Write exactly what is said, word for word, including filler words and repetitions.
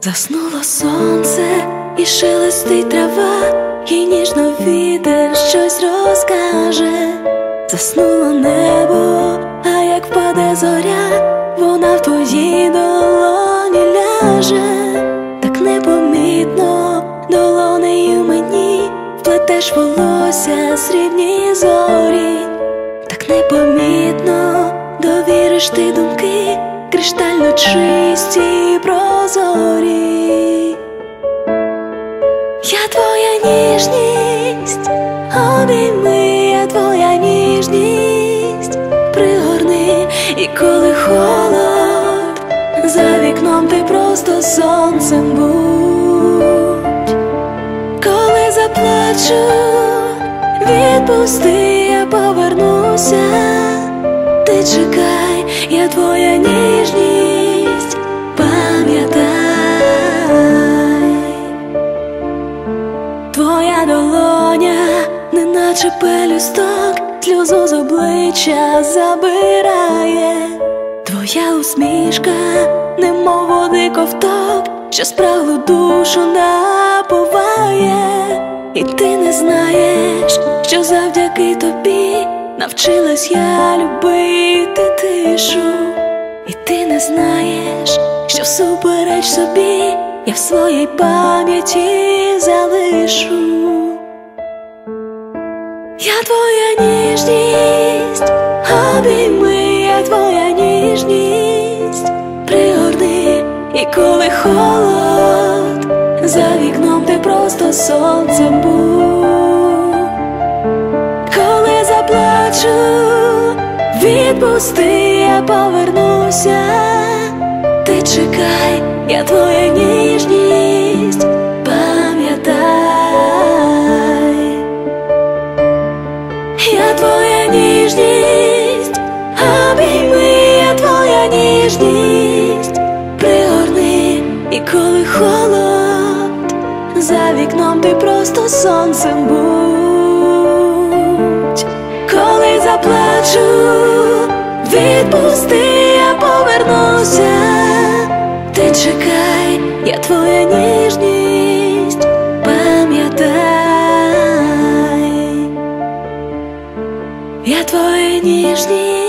Заснуло сонце і шелестить трава, і ніжно вітер щось розкаже. Заснуло небо, а як впаде зоря, вона в твоїй долоні ляже. Так непомітно долонею мені вплетеш волосся срібні зорі. Так непомітно довіриш ти думки криштально чисті й прозорі. Я твоя ніжність, обійми, я твоя ніжність, пригорни, і коли холод, за вікном ти просто сонцем будь. Коли заплачу, відпусти, я повернуся. Ти чекай, я твоя ніжність, пам'ятай. Твоя долоня, неначе пелюсток, сльозу з обличчя забирає. Твоя усмішка, немов води ковток, що спраглу душу напуває. І ти не знаєш, що завдяки тобі навчилась я любити тишу. І ти не знаєш, що всупереч собі я в своїй пам'яті залишу. Я твоя ніжність, обійми, я твоя ніжність, пригорни, і коли холод, за вікном ти просто сонцем будь. Коли заплачу, відпусти, я повернуся. Ти чекай, я твоя ніжність, пам'ятай. Я твоя ніжність, обійми, я твоя ніжність, пригорни, і коли холод, за вікном ти просто сонцем будь. Коли заплачу, відпусти, я повернуся. Ти чекай, я твоя ніжність, пам'ятай. Я твоя ніжність.